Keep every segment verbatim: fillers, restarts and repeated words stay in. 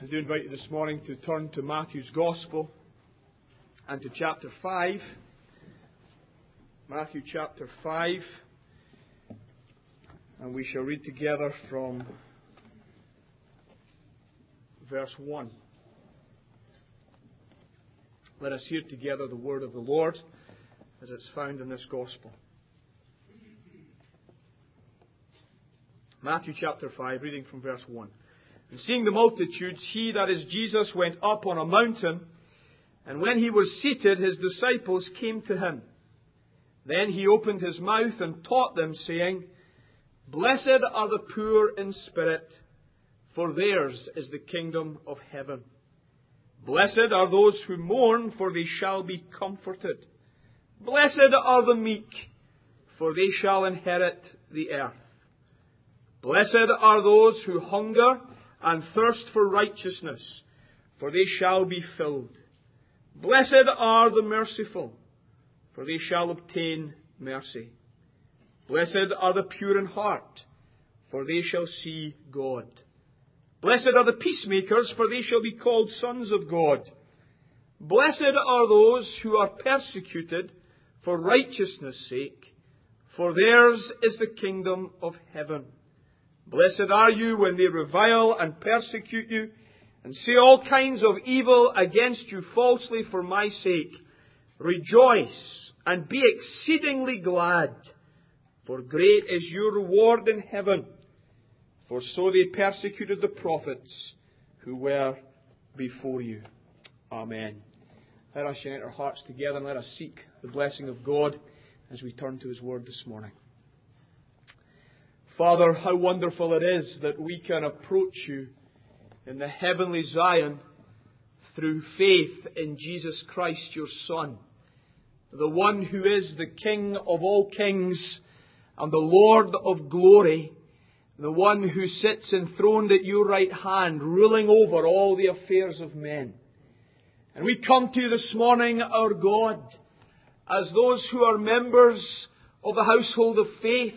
I do invite you this morning to turn to Matthew's Gospel and to chapter five. Matthew chapter five. And we shall read together from verse one. Let us hear together the word of the Lord as it's found in this Gospel. Matthew chapter five, reading from verse one. And seeing the multitudes, he, that is Jesus, went up on a mountain, and when he was seated, his disciples came to him. Then he opened his mouth and taught them, saying, Blessed are the poor in spirit, for theirs is the kingdom of heaven. Blessed are those who mourn, for they shall be comforted. Blessed are the meek, for they shall inherit the earth. Blessed are those who hunger and thirst for righteousness, for they shall be filled. Blessed are the merciful, for they shall obtain mercy. Blessed are the pure in heart, for they shall see God. Blessed are the peacemakers, for they shall be called sons of God. Blessed are those who are persecuted for righteousness' sake, for theirs is the kingdom of heaven. Blessed are you when they revile and persecute you, and say all kinds of evil against you falsely for my sake. Rejoice and be exceedingly glad, for great is your reward in heaven. For so they persecuted the prophets who were before you. Amen. Let us unite our hearts together and let us seek the blessing of God as we turn to His Word this morning. Father, how wonderful it is that we can approach you in the heavenly Zion through faith in Jesus Christ, your Son, the one who is the King of all kings and the Lord of glory, the one who sits enthroned at your right hand, ruling over all the affairs of men. And we come to you this morning, our God, as those who are members of the household of faith,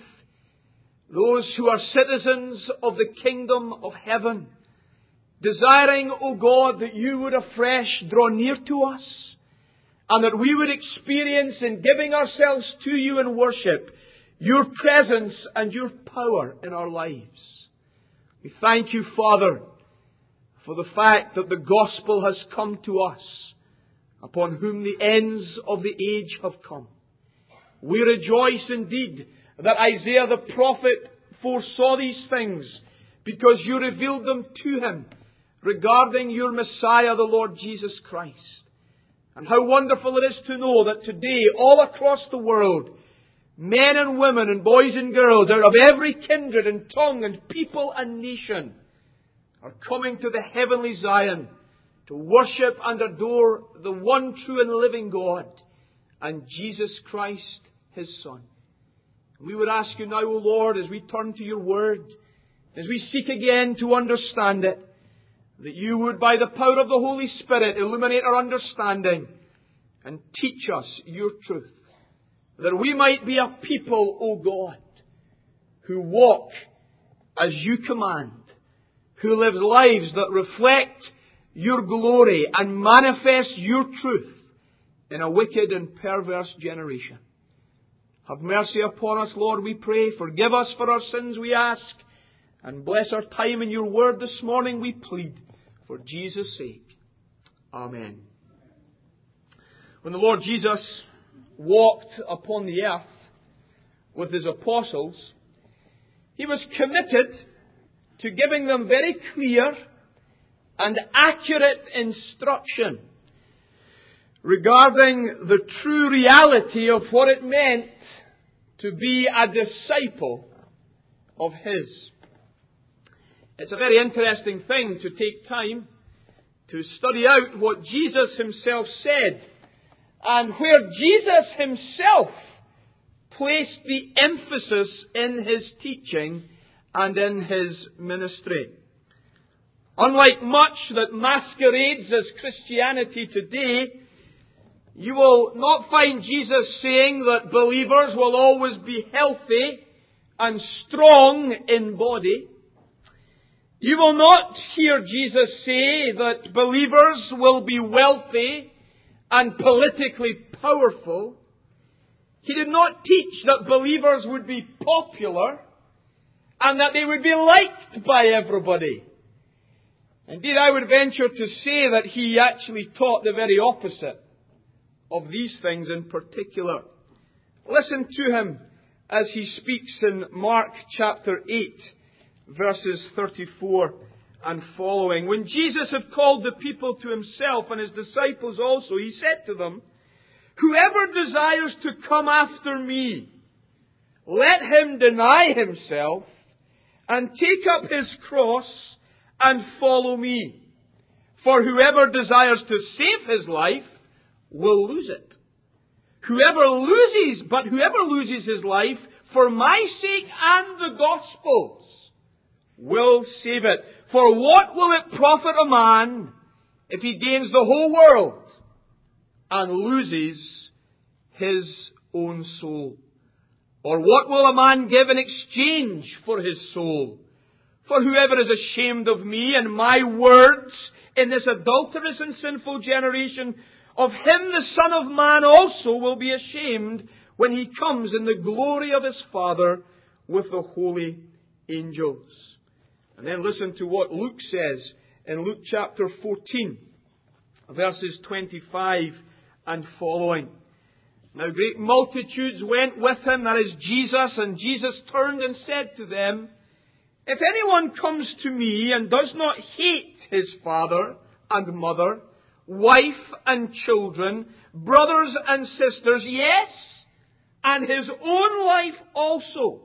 those who are citizens of the kingdom of heaven, desiring, O God, that you would afresh draw near to us, and that we would experience in giving ourselves to you in worship, your presence and your power in our lives. We thank you, Father, for the fact that the gospel has come to us, upon whom the ends of the age have come. We rejoice indeed that Isaiah the prophet foresaw these things, because you revealed them to him regarding your Messiah, the Lord Jesus Christ. And how wonderful it is to know that today, all across the world, men and women and boys and girls out of every kindred and tongue and people and nation are coming to the heavenly Zion to worship and adore the one true and living God and Jesus Christ, His Son. We would ask you now, O Lord, as we turn to your word, as we seek again to understand it, that you would, by the power of the Holy Spirit, illuminate our understanding and teach us your truth, that we might be a people, O God, who walk as you command, who live lives that reflect your glory and manifest your truth in a wicked and perverse generation. Have mercy upon us, Lord, we pray. Forgive us for our sins, we ask. And bless our time in your word this morning, we plead. For Jesus' sake. Amen. When the Lord Jesus walked upon the earth with His apostles, He was committed to giving them very clear and accurate instruction regarding the true reality of what it meant to be a disciple of His. It's a very interesting thing to take time to study out what Jesus Himself said and where Jesus Himself placed the emphasis in His teaching and in His ministry. Unlike much that masquerades as Christianity today, you will not find Jesus saying that believers will always be healthy and strong in body. You will not hear Jesus say that believers will be wealthy and politically powerful. He did not teach that believers would be popular and that they would be liked by everybody. Indeed, I would venture to say that he actually taught the very opposite of these things in particular. Listen to him as he speaks in Mark chapter eight, verses thirty-four and following. When Jesus had called the people to himself, and his disciples also, he said to them, "Whoever desires to come after me, let him deny himself and take up his cross and follow me. For whoever desires to save his life will lose it. Whoever loses, but whoever loses his life for my sake and the gospel's will save it. For what will it profit a man if he gains the whole world and loses his own soul? Or what will a man give in exchange for his soul? For whoever is ashamed of me and my words in this adulterous and sinful generation, of him the Son of Man also will be ashamed when he comes in the glory of his Father with the holy angels." And then listen to what Luke says in Luke chapter fourteen, verses twenty-five and following. "Now great multitudes went with him," that is Jesus, "and Jesus turned and said to them, If anyone comes to me and does not hate his father and mother, wife and children, brothers and sisters, yes, and his own life also,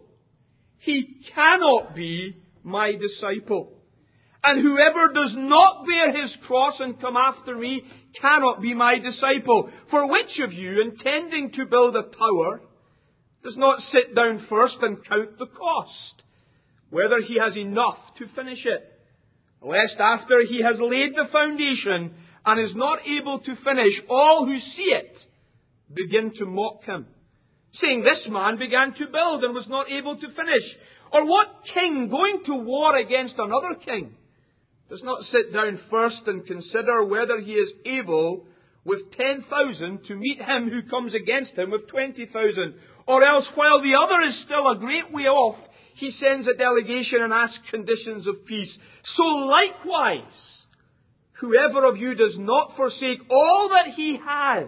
he cannot be my disciple. And whoever does not bear his cross and come after me cannot be my disciple. For which of you, intending to build a tower, does not sit down first and count the cost, whether he has enough to finish it, lest after he has laid the foundation and is not able to finish, all who see it begin to mock him, saying, This man began to build and was not able to finish. Or what king going to war against another king does not sit down first and consider whether he is able with ten thousand to meet him who comes against him with twenty thousand? Or else, while the other is still a great way off, he sends a delegation and asks conditions of peace. So likewise, whoever of you does not forsake all that he has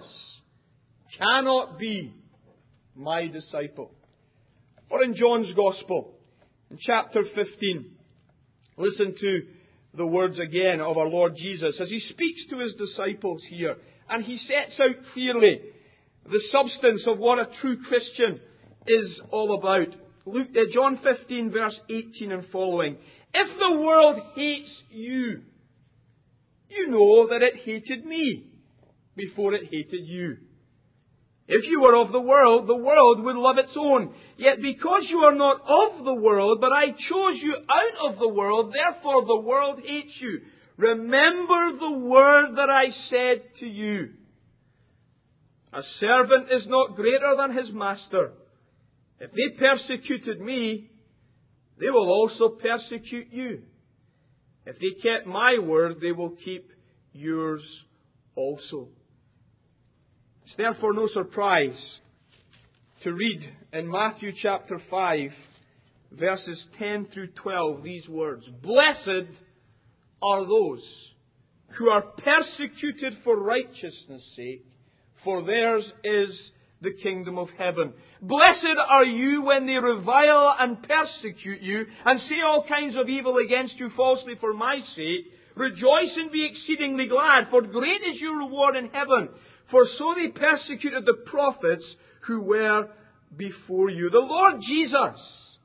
cannot be my disciple. Or in John's Gospel, in chapter fifteen, listen to the words again of our Lord Jesus as he speaks to his disciples here. And he sets out clearly the substance of what a true Christian is all about. Luke, uh, John fifteen, verse eighteen and following. If the world hates you, you know that it hated me before it hated you. If you were of the world, the world would love its own. Yet because you are not of the world, but I chose you out of the world, therefore the world hates you. Remember the word that I said to you. A servant is not greater than his master. If they persecuted me, they will also persecute you. If they kept my word, they will keep yours also. It's therefore no surprise to read in Matthew chapter five, verses ten through twelve, these words. Blessed are those who are persecuted for righteousness' sake, for theirs is the kingdom of heaven. Blessed are you when they revile and persecute you and say all kinds of evil against you falsely for my sake. Rejoice and be exceedingly glad, for great is your reward in heaven. For so they persecuted the prophets who were before you. The Lord Jesus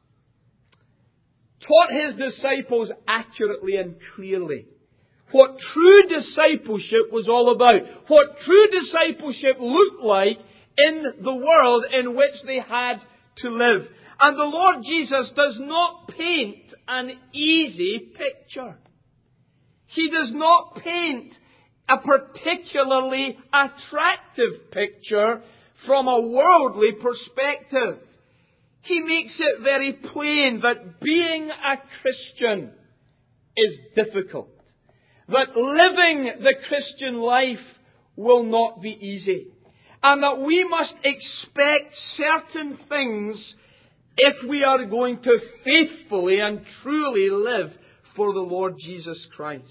taught his disciples accurately and clearly what true discipleship was all about. What true discipleship looked like in the world in which they had to live. And the Lord Jesus does not paint an easy picture. He does not paint a particularly attractive picture from a worldly perspective. He makes it very plain that being a Christian is difficult. That living the Christian life will not be easy. And that we must expect certain things if we are going to faithfully and truly live for the Lord Jesus Christ.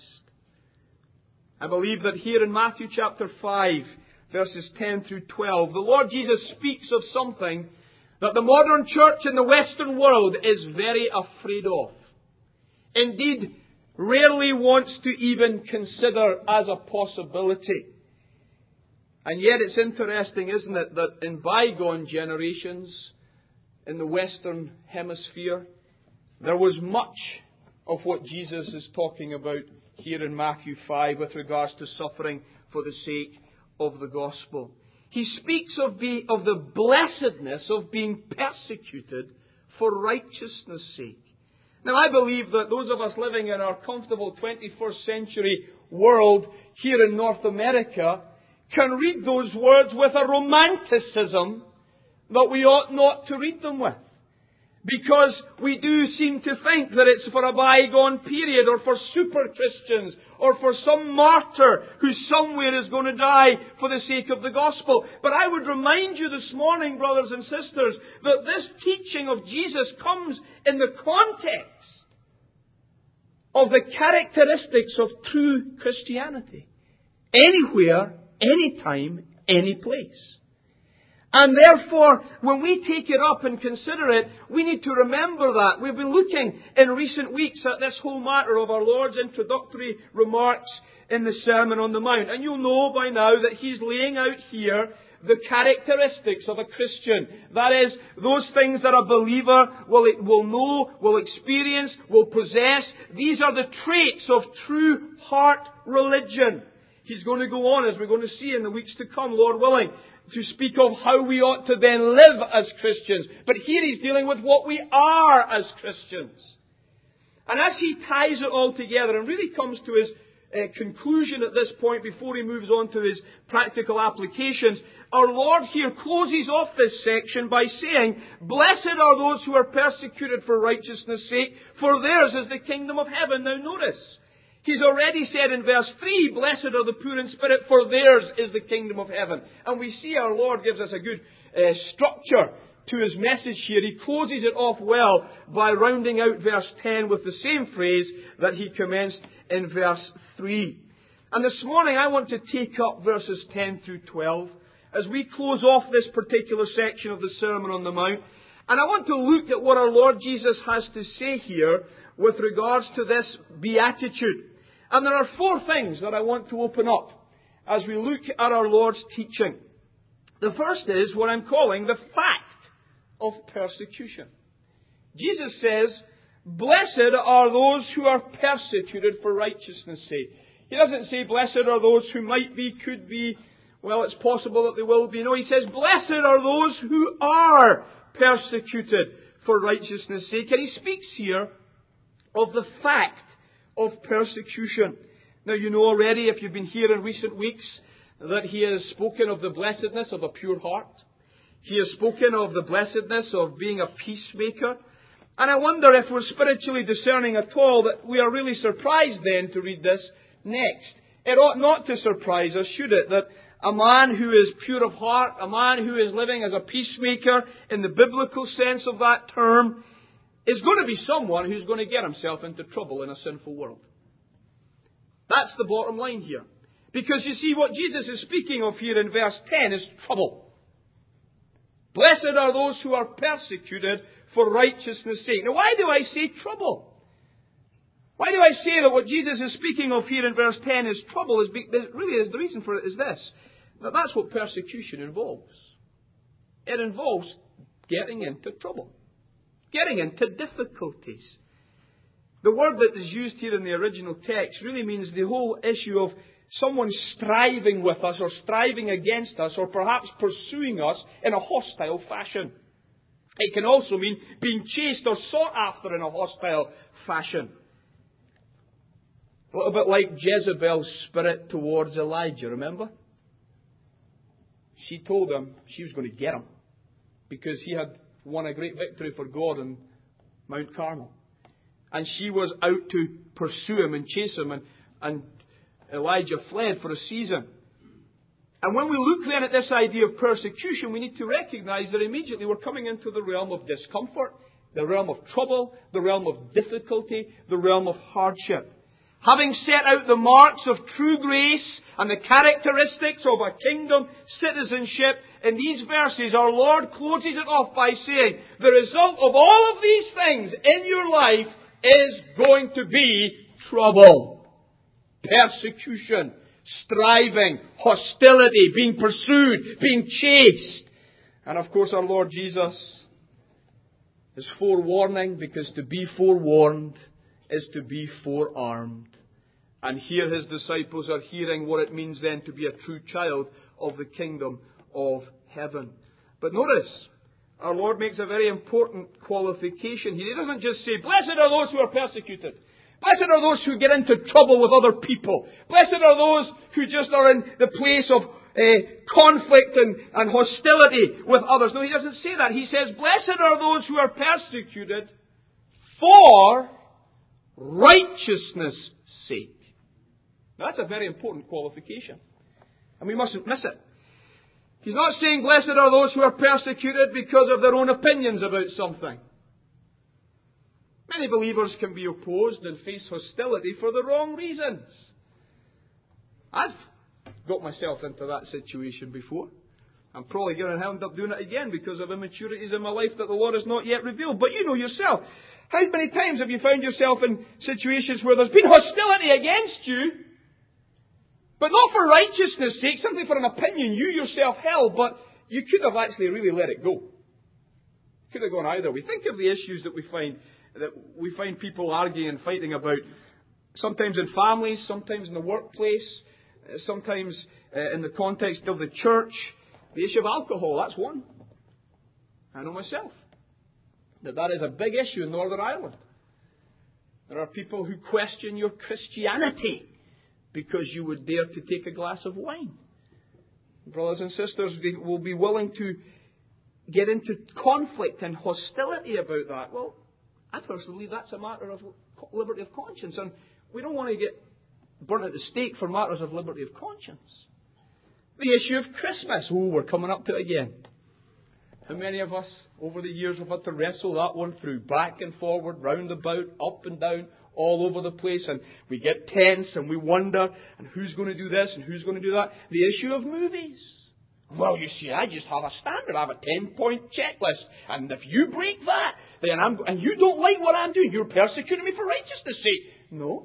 I believe that here in Matthew chapter five, verses ten through twelve, the Lord Jesus speaks of something that the modern church in the Western world is very afraid of. Indeed, rarely wants to even consider as a possibility. And yet it's interesting, isn't it, that in bygone generations, in the Western Hemisphere, there was much of what Jesus is talking about here in Matthew five with regards to suffering for the sake of the gospel. He speaks of, be, of the blessedness of being persecuted for righteousness' sake. Now, I believe that those of us living in our comfortable twenty-first century world here in North America can read those words with a romanticism that we ought not to read them with. Because we do seem to think that it's for a bygone period, or for super Christians, or for some martyr who somewhere is going to die for the sake of the gospel. But I would remind you this morning, brothers and sisters, that this teaching of Jesus comes in the context of the characteristics of true Christianity. Anywhere, anytime, any place. And therefore, when we take it up and consider it, we need to remember that. We've been looking in recent weeks at this whole matter of our Lord's introductory remarks in the Sermon on the Mount. And you'll know by now that He's laying out here the characteristics of a Christian. That is, those things that a believer will, will know, will experience, will possess. These are the traits of true heart religion. He's going to go on, as we're going to see in the weeks to come, Lord willing, to speak of how we ought to then live as Christians. But here he's dealing with what we are as Christians. And as he ties it all together and really comes to his uh, conclusion at this point before he moves on to his practical applications, our Lord here closes off this section by saying, "Blessed are those who are persecuted for righteousness' sake, for theirs is the kingdom of heaven." Now notice, He's already said in verse three, "Blessed are the poor in spirit, for theirs is the kingdom of heaven." And we see our Lord gives us a good uh, structure to His message here. He closes it off well by rounding out verse ten with the same phrase that He commenced in verse three. And this morning I want to take up verses ten through twelve as we close off this particular section of the Sermon on the Mount. And I want to look at what our Lord Jesus has to say here with regards to this beatitude. And there are four things that I want to open up as we look at our Lord's teaching. The first is what I'm calling the fact of persecution. Jesus says, "Blessed are those who are persecuted for righteousness' sake." He doesn't say, "Blessed are those who might be, could be, well, it's possible that they will be." No, He says, "Blessed are those who are persecuted for righteousness' sake." And He speaks here of the fact of persecution. Now, you know already, if you've been here in recent weeks, that He has spoken of the blessedness of a pure heart. He has spoken of the blessedness of being a peacemaker. And I wonder if we're spiritually discerning at all, that we are really surprised then to read this next. It ought not to surprise us, should it, that a man who is pure of heart, a man who is living as a peacemaker in the biblical sense of that term, is going to be someone who's going to get himself into trouble in a sinful world. That's the bottom line here. Because you see, what Jesus is speaking of here in verse ten is trouble. Blessed are those who are persecuted for righteousness' sake. Now, why do I say trouble? Why do I say that what Jesus is speaking of here in verse ten is trouble? Is really is the reason for it is this: that that's what persecution involves. It involves getting into trouble. Getting into difficulties. The word that is used here in the original text really means the whole issue of someone striving with us or striving against us or perhaps pursuing us in a hostile fashion. It can also mean being chased or sought after in a hostile fashion. A little bit like Jezebel's spirit towards Elijah, remember? She told him she was going to get him because he had won a great victory for God on Mount Carmel. And she was out to pursue him and chase him, and, and Elijah fled for a season. And when we look then at this idea of persecution, we need to recognize that immediately we're coming into the realm of discomfort, the realm of trouble, the realm of difficulty, the realm of hardship. Having set out the marks of true grace and the characteristics of a kingdom citizenship, in these verses our Lord closes it off by saying, the result of all of these things in your life is going to be trouble, persecution, striving, hostility, being pursued, being chased. And of course our Lord Jesus is forewarning, because to be forewarned is to be forearmed. And here his disciples are hearing what it means then to be a true child of the kingdom of heaven. But notice, our Lord makes a very important qualification here. He doesn't just say, blessed are those who are persecuted. Blessed are those who get into trouble with other people. Blessed are those who just are in the place of uh, conflict and, and hostility with others. No, he doesn't say that. He says, blessed are those who are persecuted for righteousness' sake. Now, that's a very important qualification, and we mustn't miss it. He's not saying blessed are those who are persecuted because of their own opinions about something. Many believers can be opposed and face hostility for the wrong reasons. I've got myself into that situation before. I'm probably going to end up doing it again because of immaturities in my life that the Lord has not yet revealed. But you know yourself. How many times have you found yourself in situations where there's been hostility against you, but not for righteousness' sake, simply for an opinion you yourself held, but you could have actually really let it go. Could have gone either way. Think of the issues that we find that we find people arguing and fighting about, sometimes in families, sometimes in the workplace, sometimes uh, in the context of the church. The issue of alcohol, that's one. I know myself that that is a big issue in Northern Ireland. There are people who question your Christianity because you would dare to take a glass of wine. Brothers and sisters, they will be willing to get into conflict and hostility about that. Well, I personally believe that's a matter of liberty of conscience, and we don't want to get burnt at the stake for matters of liberty of conscience. The issue of Christmas. Oh, we're coming up to it again. How many of us over the years have had to wrestle that one through, back and forward, round about, up and down, all over the place, and we get tense and we wonder, and who's going to do this and who's going to do that? The issue of movies. Well, you see, I just have a standard. I have a ten-point checklist, and if you break that, then I'm, and you don't like what I'm doing, you're persecuting me for righteousness' sake. No,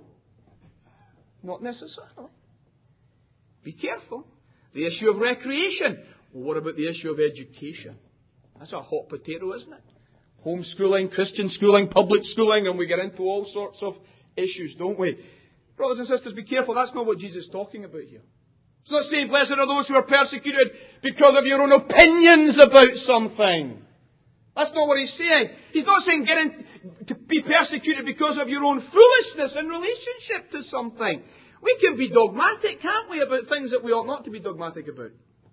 not necessarily. Be careful. The issue of recreation. Well, what about the issue of education? That's a hot potato, isn't it? Homeschooling, Christian schooling, public schooling, and we get into all sorts of issues, don't we? Brothers and sisters, be careful. That's not what Jesus is talking about here. It's not saying, blessed are those who are persecuted because of your own opinions about something. That's not what he's saying. He's not saying get in, to be persecuted because of your own foolishness in relationship to something. We can be dogmatic, can't we, about things that we ought not to be dogmatic about.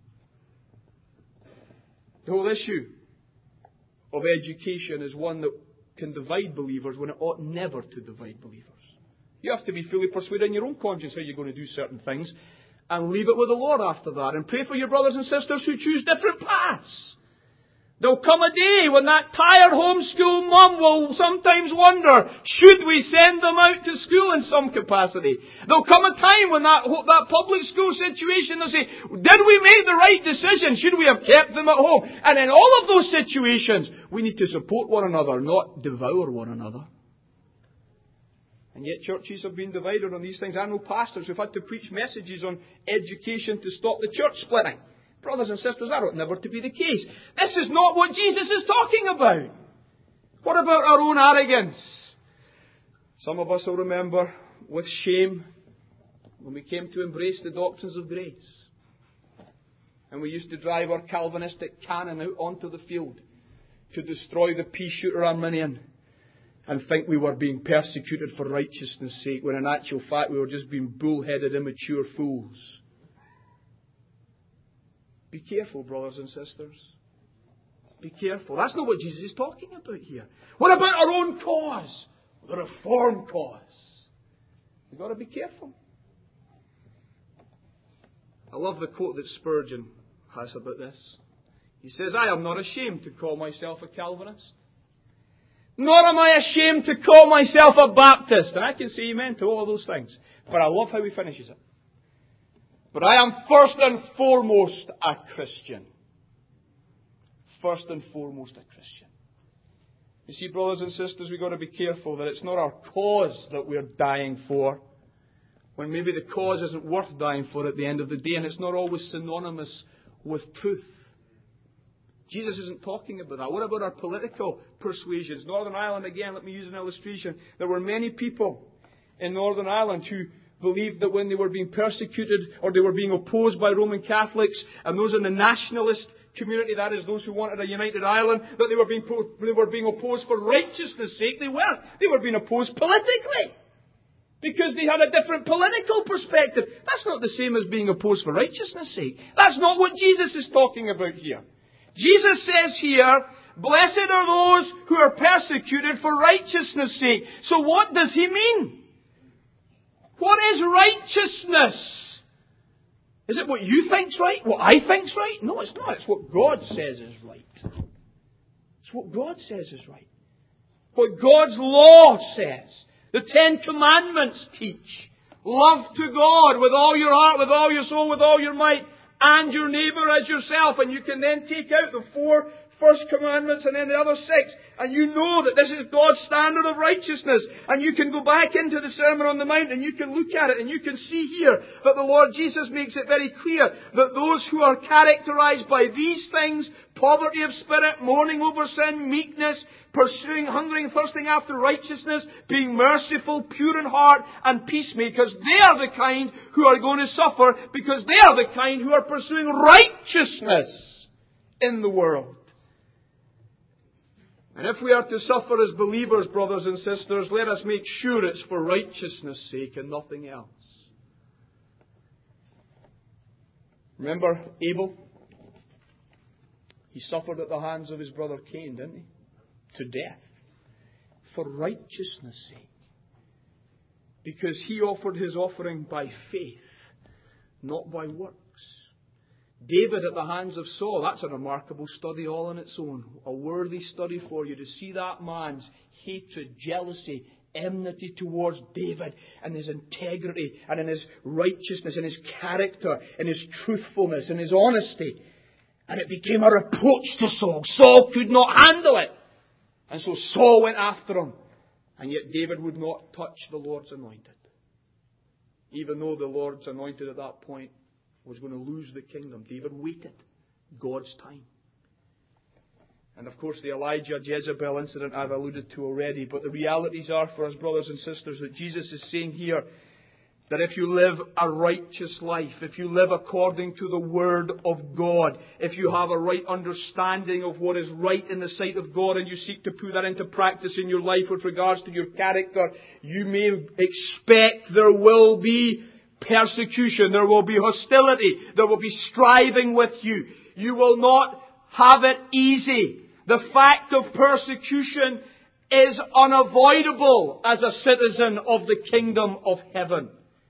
The whole issue of education is one that can divide believers when it ought never to divide believers. You have to be fully persuaded in your own conscience how you're going to do certain things, and leave it with the Lord after that. And pray for your brothers and sisters who choose different paths. There'll come a day when that tired homeschool mum will sometimes wonder, should we send them out to school in some capacity? There'll come a time when that, that public school situation, they'll say, did we make the right decision? Should we have kept them at home? And in all of those situations, we need to support one another, not devour one another. And yet churches have been divided on these things. I know pastors who've had to preach messages on education to stop the church splitting. Brothers and sisters, that ought never to be the case. This is not what Jesus is talking about. What about our own arrogance? Some of us will remember with shame when we came to embrace the doctrines of grace. And we used to drive our Calvinistic cannon out onto the field to destroy the pea-shooter Arminian, and think we were being persecuted for righteousness' sake, when in actual fact we were just being bull-headed, immature fools. Be careful, brothers and sisters. Be careful. That's not what Jesus is talking about here. What about our own cause? the Reform cause. You've got to be careful. I love the quote that Spurgeon has about this. He says, I am not ashamed to call myself a Calvinist. Nor am I ashamed to call myself a Baptist. And I can say amen to all those things. But I love how he finishes it. But I am first and foremost a Christian. First and foremost a Christian. You see, brothers and sisters, we've got to be careful that it's not our cause that we're dying for, when maybe the cause isn't worth dying for at the end of the day, and it's not always synonymous with truth. Jesus isn't talking about that. What about our political persuasions? Northern Ireland, again, let me use an illustration. There were many people in Northern Ireland who believed that when they were being persecuted or they were being opposed by Roman Catholics, and those in the nationalist community, that is, those who wanted a united Ireland, that they were being they were being opposed for righteousness' sake. They weren't. They were being opposed politically, because they had a different political perspective. That's not the same as being opposed for righteousness' sake. That's not what Jesus is talking about here. Jesus says here, blessed are those who are persecuted for righteousness' sake. So what does he mean? What is righteousness? Is it what you think's right? What I think's right? No, it's not. It's what God says is right. It's what God says is right. What God's law says. The Ten Commandments teach. Love to God with all your heart, with all your soul, with all your might, and your neighbour as yourself. And you can then take out the four first commandments and then the other six. And you know that this is God's standard of righteousness. And you can go back into the Sermon on the Mount and you can look at it and you can see here that the Lord Jesus makes it very clear that those who are characterized by these things, poverty of spirit, mourning over sin, meekness, pursuing, hungering, thirsting after righteousness, being merciful, pure in heart, and peacemakers, they are the kind who are going to suffer, because they are the kind who are pursuing righteousness in the world. And if we are to suffer as believers, brothers and sisters, let us make sure it's for righteousness' sake and nothing else. Remember Abel? He suffered at the hands of his brother Cain, didn't he? To death. For righteousness' sake. Because he offered his offering by faith, not by works. David at the hands of Saul, that's a remarkable study all on its own. A worthy study for you to see that man's hatred, jealousy, enmity towards David and his integrity and in his righteousness and his character and his truthfulness and his honesty. And it became a reproach to Saul. Saul could not handle it. And so Saul went after him. And yet David would not touch the Lord's anointed. Even though the Lord's anointed at that point was going to lose the kingdom, David waited God's time. And of course the Elijah Jezebel incident I've alluded to already. But the realities are for us, brothers and sisters, that Jesus is saying here that if you live a righteous life, if you live according to the Word of God, if you have a right understanding of what is right in the sight of God and you seek to put that into practice in your life with regards to your character, you may expect there will be persecution, there will be hostility, there will be striving with you. You will not have it easy. The fact of persecution is unavoidable as a citizen of the kingdom of heaven.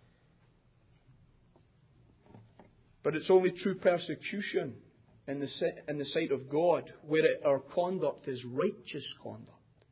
But it's only true persecution in the, in the sight of God where it, our conduct is righteous conduct.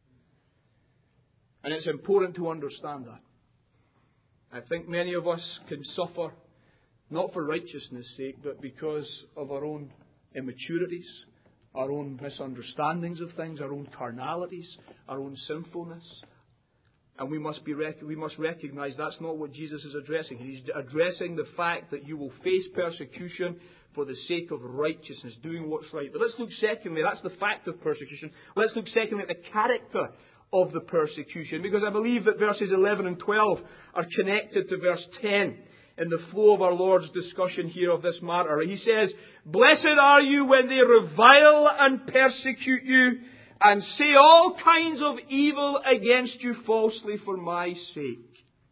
And it's important to understand that. I think many of us can suffer not for righteousness' sake, but because of our own immaturities, our own misunderstandings of things, our own carnalities, our own sinfulness. And we must be rec- we must recognize that's not what Jesus is addressing. He's addressing the fact that you will face persecution for the sake of righteousness, doing what's right. But let's look secondly, that's the fact of persecution. Let's look secondly at the character of the persecution, because I believe that verses eleven and twelve are connected to verse ten in the flow of our Lord's discussion here of this matter. He says, "Blessed are you when they revile and persecute you, and say all kinds of evil against you falsely for my sake."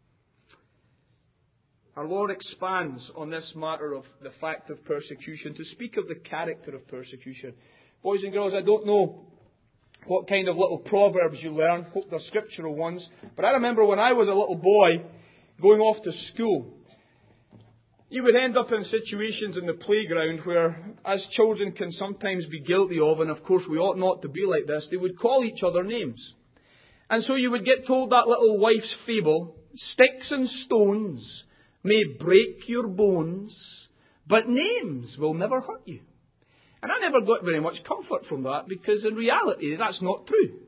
Our Lord expands on this matter of the fact of persecution to speak of the character of persecution. Boys and girls, I don't know what kind of little proverbs you learn. Hope they're scriptural ones. But I remember when I was a little boy going off to school, you would end up in situations in the playground where, as children can sometimes be guilty of, and of course we ought not to be like this, they would call each other names. And so you would get told that little wife's fable, sticks and stones may break your bones, but names will never hurt you. And I never got very much comfort from that, because in reality that's not true.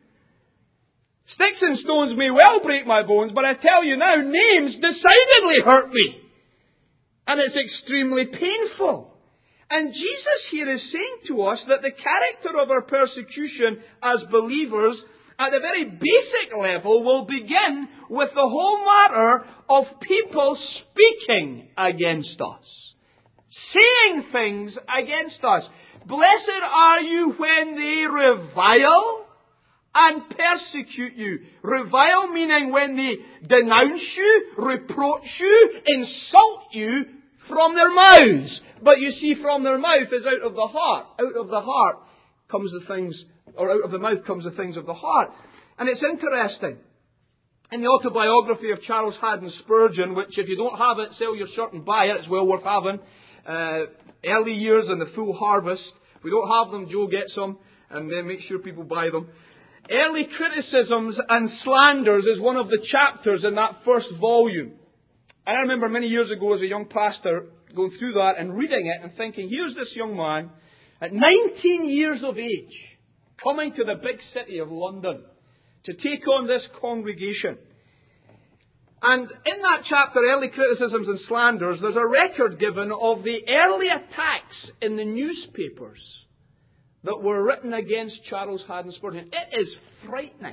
Sticks and stones may well break my bones, but I tell you now, names decidedly hurt me. And it's extremely painful. And Jesus here is saying to us that the character of our persecution as believers, at the very basic level, will begin with the whole matter of people speaking against us. Saying things against us. Blessed are you when they revile and persecute you. Revile meaning when they denounce you, reproach you, insult you from their mouths. But you see, from their mouth is out of the heart. Out of the heart comes the things, or out of the mouth comes the things of the heart. And it's interesting. In the autobiography of Charles Haddon Spurgeon, which if you don't have it, sell your shirt and buy it, it's well worth having. Uh, early years and the full harvest. If we don't have them, Joe gets them, and then make sure people buy them. Early criticisms and slanders is one of the chapters in that first volume. And I remember many years ago as a young pastor going through that and reading it and thinking, here's this young man at nineteen years of age coming to the big city of London to take on this congregation. And in that chapter, Early Criticisms and Slanders, there's a record given of the early attacks in the newspapers that were written against Charles Haddon Spurgeon. It is frightening.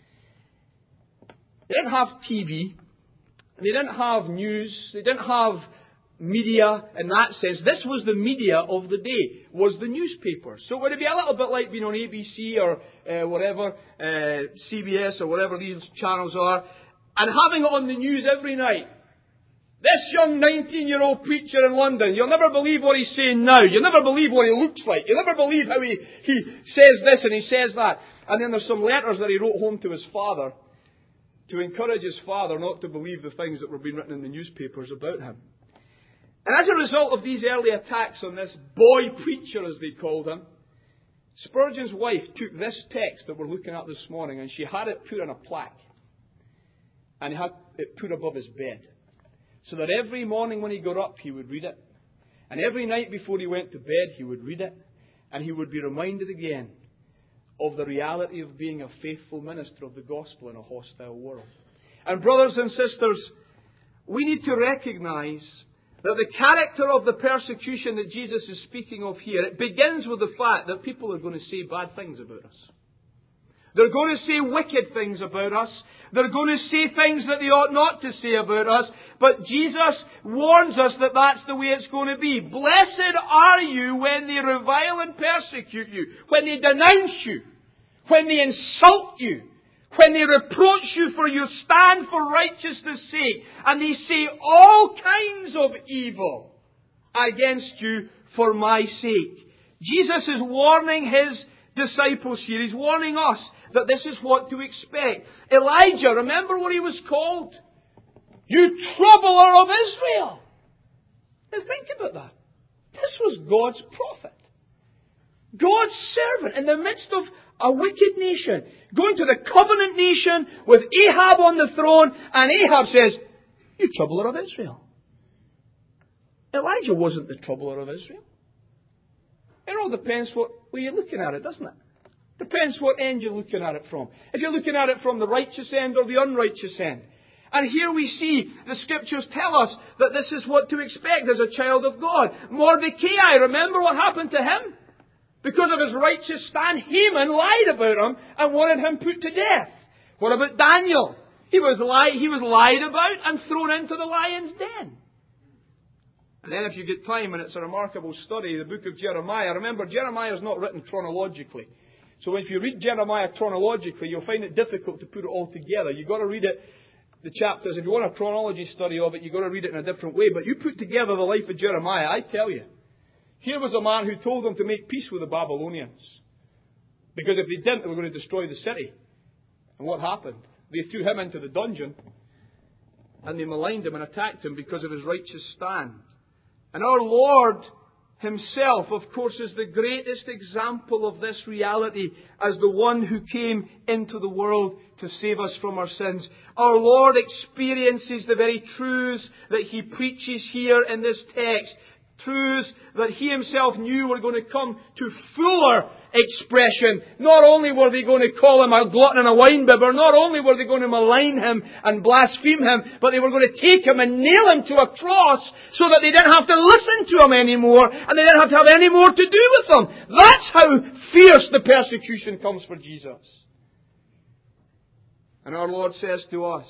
They didn't have T V. They didn't have news. They didn't have media in that sense. This was the media of the day, was the newspaper. So it would be a little bit like being on A B C or uh, whatever, uh, C B S or whatever these channels are, and having it on the news every night. This young nineteen-year-old preacher in London, you'll never believe what he's saying now. You'll never believe what he looks like. You'll never believe how he, he says this and he says that. And then there's some letters that he wrote home to his father to encourage his father not to believe the things that were being written in the newspapers about him. And as a result of these early attacks on this boy preacher, as they called him, Spurgeon's wife took this text that we're looking at this morning and she had it put on a plaque. And he had it put above his bed. So that every morning when he got up, he would read it. And every night before he went to bed, he would read it. And he would be reminded again of the reality of being a faithful minister of the gospel in a hostile world. And brothers and sisters, we need to recognize that the character of the persecution that Jesus is speaking of here, it begins with the fact that people are going to say bad things about us. They're going to say wicked things about us. They're going to say things that they ought not to say about us. But Jesus warns us that that's the way it's going to be. Blessed are you when they revile and persecute you, when they denounce you, when they insult you, when they reproach you for your stand for righteousness' sake, and they say all kinds of evil against you for my sake. Jesus is warning His disciples here. He's warning us that this is what to expect. Elijah, remember what he was called? You troubler of Israel. Now think about that. This was God's prophet. God's servant in the midst of a wicked nation. Going to the covenant nation with Ahab on the throne. And Ahab says, you troubler of Israel. Elijah wasn't the troubler of Israel. It all depends what way you're looking at it, doesn't it? Depends what end you're looking at it from. If you're looking at it from the righteous end or the unrighteous end. And here we see the Scriptures tell us that this is what to expect as a child of God. Mordecai, remember what happened to him? Because of his righteous stand, Haman lied about him and wanted him put to death. What about Daniel? He was, li- he was lied about and thrown into the lion's den. And then if you get time, and it's a remarkable study, the book of Jeremiah. Remember, Jeremiah is not written chronologically. So if you read Jeremiah chronologically, you'll find it difficult to put it all together. You've got to read it, the chapters. If you want a chronology study of it, you've got to read it in a different way. But you put together the life of Jeremiah, I tell you. Here was a man who told them to make peace with the Babylonians. Because if they didn't, they were going to destroy the city. And what happened? They threw him into the dungeon. And they maligned him and attacked him because of his righteous stand. And our Lord Himself, of course, is the greatest example of this reality as the one who came into the world to save us from our sins. Our Lord experiences the very truths that He preaches here in this text. Truths that He Himself knew were going to come to fuller expression. Not only were they going to call Him a glutton and a winebibber, not only were they going to malign Him and blaspheme Him, but they were going to take Him and nail Him to a cross so that they didn't have to listen to Him anymore and they didn't have to have any more to do with Him. That's how fierce the persecution comes for Jesus. And our Lord says to us,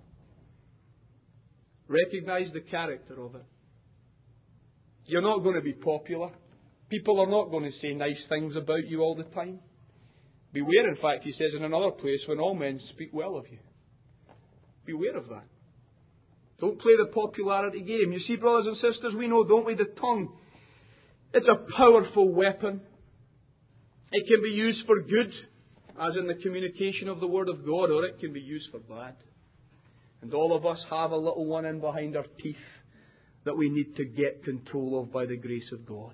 recognize the character of it. You're not going to be popular. People are not going to say nice things about you all the time. Beware, in fact, He says in another place, when all men speak well of you. Beware of that. Don't play the popularity game. You see, brothers and sisters, we know, don't we, the tongue. It's a powerful weapon. It can be used for good, as in the communication of the Word of God, or it can be used for bad. And all of us have a little one in behind our teeth that we need to get control of by the grace of God.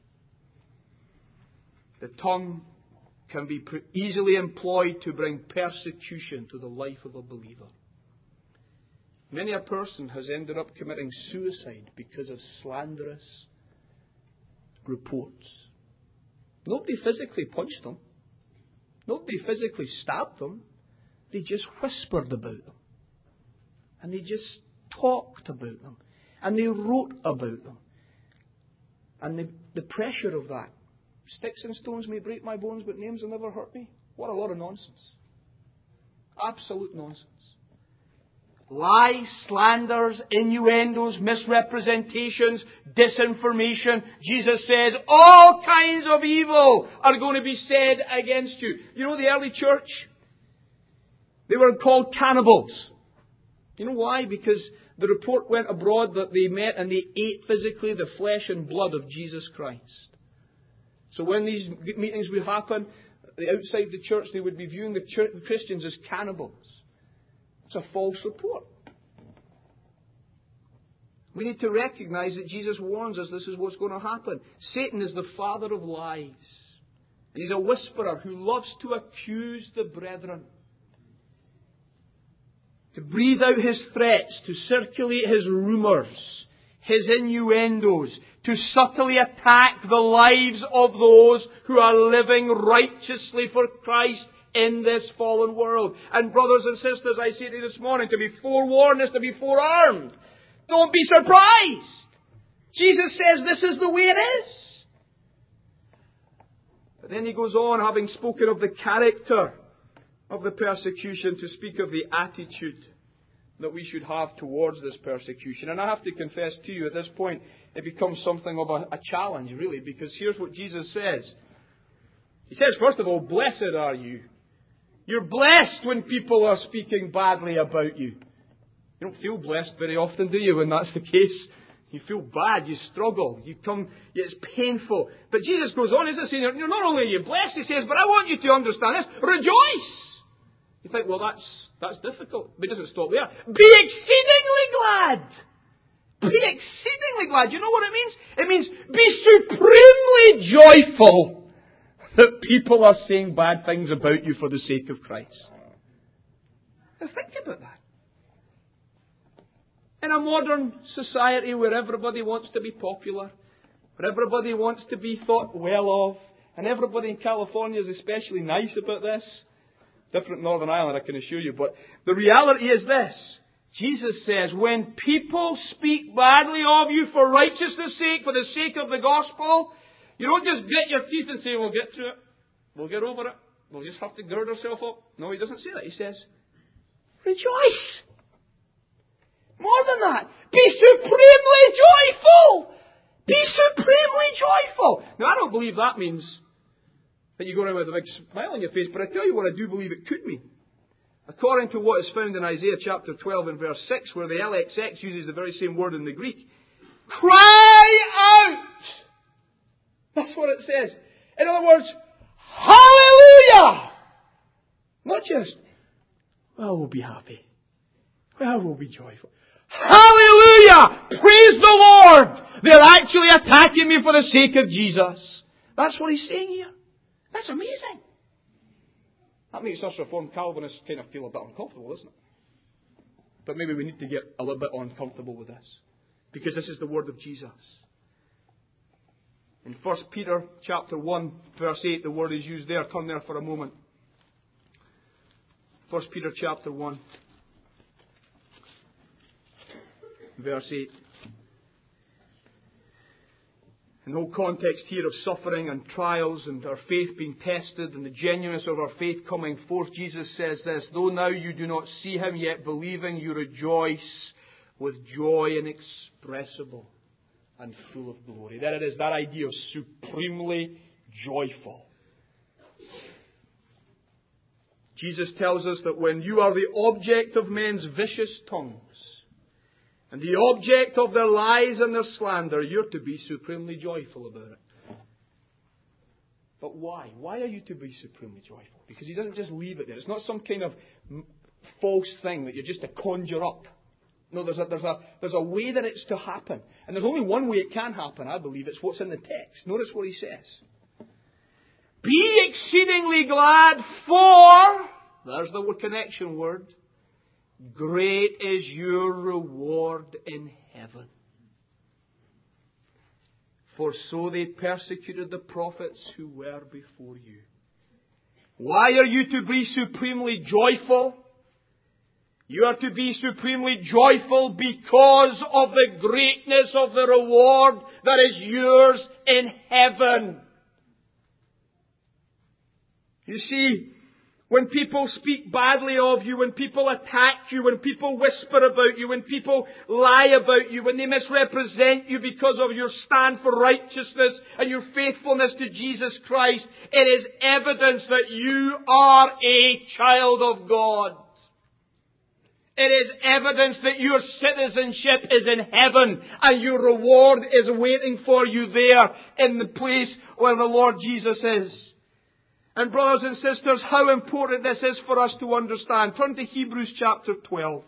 The tongue can be easily employed to bring persecution to the life of a believer. Many a person has ended up committing suicide because of slanderous reports. Nobody physically punched them. Nobody physically stabbed them. They just whispered about them. And they just talked about them. And they wrote about them. And the, the pressure of that. Sticks and stones may break my bones, but names will never hurt me. What a lot of nonsense. Absolute nonsense. Lies, slanders, innuendos, misrepresentations, disinformation. Jesus says all kinds of evil are going to be said against you. You know the early church? They were called cannibals. You know why? Because the report went abroad that they met and they ate physically the flesh and blood of Jesus Christ. So when these meetings would happen, outside the church, they would be viewing the church, Christians as cannibals. It's a false report. We need to recognize that Jesus warns us this is what's going to happen. Satan is the father of lies. And he's a whisperer who loves to accuse the brethren. To breathe out his threats, to circulate his rumours, his innuendos, to subtly attack the lives of those who are living righteously for Christ in this fallen world. And brothers and sisters, I say to you this morning, to be forewarned is to be forearmed. Don't be surprised. Jesus says this is the way it is. But then he goes on, having spoken of the character of the persecution, to speak of the attitude that we should have towards this persecution. And I have to confess to you, at this point, it becomes something of a, a challenge, really, because here's what Jesus says. He says, first of all, blessed are you. You're blessed when people are speaking badly about you. You don't feel blessed very often, do you, when that's the case? You feel bad, you struggle, you come, it's painful. But Jesus goes on, isn't he saying, you're not only are you blessed, he says, but I want you to understand this, rejoice! You think, well, that's that's difficult. But it doesn't stop there. Be exceedingly glad. Be exceedingly glad. You know what it means? It means be supremely joyful that people are saying bad things about you for the sake of Christ. Now think about that. In a modern society where everybody wants to be popular, where everybody wants to be thought well of, and everybody in California is especially nice about this, different Northern Ireland, I can assure you. But the reality is this. Jesus says, when people speak badly of you for righteousness' sake, for the sake of the gospel, you don't just grit your teeth and say, we'll get through it. We'll get over it. We'll just have to gird ourselves up. No, he doesn't say that. He says, rejoice. More than that. Be supremely joyful. Be supremely joyful. Now, I don't believe that means that you go around with a big smile on your face, but I tell you what I do believe it could mean. According to what is found in Isaiah chapter twelve and verse six, where the L X X uses the very same word in the Greek. Cry out! That's what it says. In other words, Hallelujah! Not just, well, we'll be happy. Well, we'll be joyful. Hallelujah! Praise the Lord! They're actually attacking me for the sake of Jesus. That's what he's saying here. That's amazing. That makes us Reformed Calvinists kind of feel a bit uncomfortable, doesn't it? But maybe we need to get a little bit uncomfortable with this. Because this is the word of Jesus. In First Peter chapter one, verse eight, the word is used there. Turn there for a moment. First Peter chapter one, verse eight. In the whole context here of suffering and trials and our faith being tested and the genuineness of our faith coming forth, Jesus says this, though now you do not see him, yet believing you rejoice with joy inexpressible and full of glory. There it is, that idea of supremely joyful. Jesus tells us that when you are the object of men's vicious tongues, and the object of their lies and their slander, you're to be supremely joyful about it. But why? Why are you to be supremely joyful? Because he doesn't just leave it there. It's not some kind of false thing that you're just to conjure up. No, there's a, there's a, there's a way that it's to happen. And there's only one way it can happen, I believe. It's what's in the text. Notice what he says. Be exceedingly glad for, there's the connection word, great is your reward in heaven. For so they persecuted the prophets who were before you. Why are you to be supremely joyful? You are to be supremely joyful because of the greatness of the reward that is yours in heaven. You see, when people speak badly of you, when people attack you, when people whisper about you, when people lie about you, when they misrepresent you because of your stand for righteousness and your faithfulness to Jesus Christ, it is evidence that you are a child of God. It is evidence that your citizenship is in heaven and your reward is waiting for you there in the place where the Lord Jesus is. And brothers and sisters, how important this is for us to understand. Turn to Hebrews chapter twelve.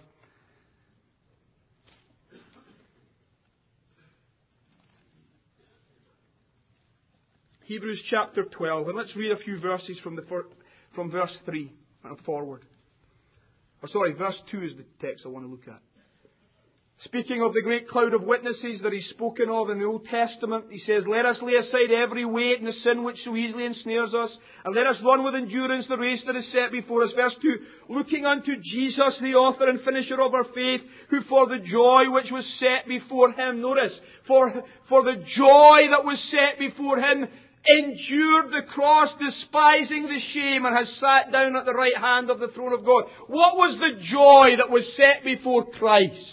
Hebrews chapter twelve. And let's read a few verses from the from verse three and forward. Or sorry, verse two is the text I want to look at. Speaking of the great cloud of witnesses that he's spoken of in the Old Testament, he says, let us lay aside every weight and the sin which so easily ensnares us, and let us run with endurance the race that is set before us. Verse two, looking unto Jesus, the author and finisher of our faith, who for the joy which was set before him, notice, for, for the joy that was set before him, endured the cross, despising the shame, and has sat down at the right hand of the throne of God. What was the joy that was set before Christ?